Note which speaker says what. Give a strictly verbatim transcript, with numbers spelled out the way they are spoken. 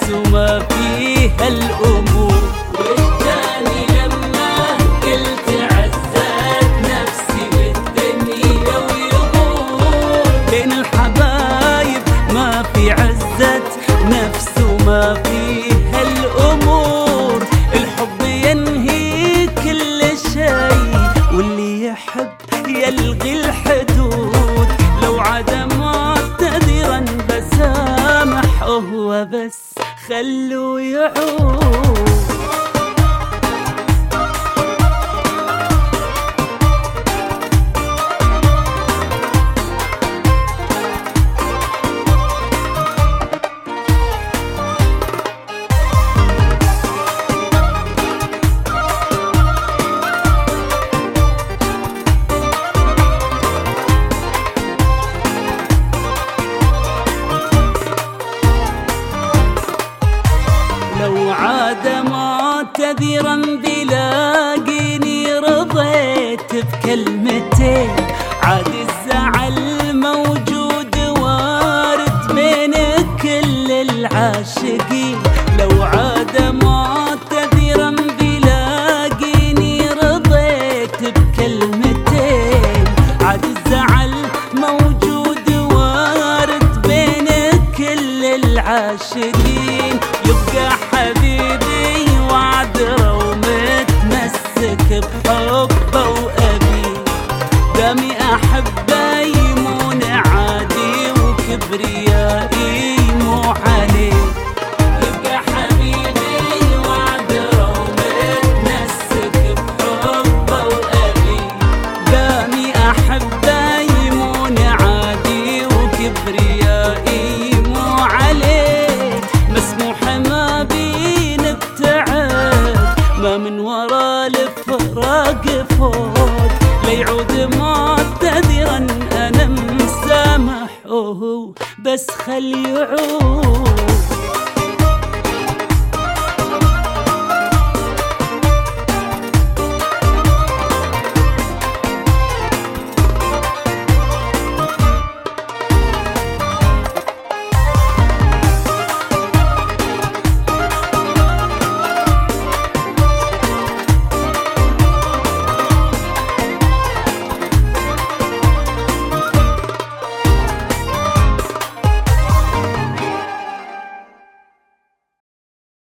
Speaker 1: وما فيها الأمور. والتاني لما قلت عزت نفسي بالدنيا ويغور، بين الحبايب ما في عزت نفس وما فيها الأمور. الحب ينهي كل شيء واللي يحب يلغي الحدود، لو عدم معتذرا بسامح هو بس خلوا يعود. لو عاد معتذرا بلاقيني رضيت بكلمتين، عاد الزعل موجود وارد بين كل العاشقين. لو عاد معتذرا بلاقيني رضيت بكلمتين، عاد الزعل موجود وارد بين كل العاشقين. يبقى حبيبي وعذره ومتمسك بحبه وأبيه، دامي أحبه يمون عادي وكبريائي مو عليه. يبقى حبيبي وعذره ومتمسك بحبه وأبيه، دامي أحبه يمون عادي وكبريائي مو عليه. مسموح ما بين ابتعاد، ما من ورا الفراق فوت، ليعود معتذرا انا مسامح بس خلي يعود.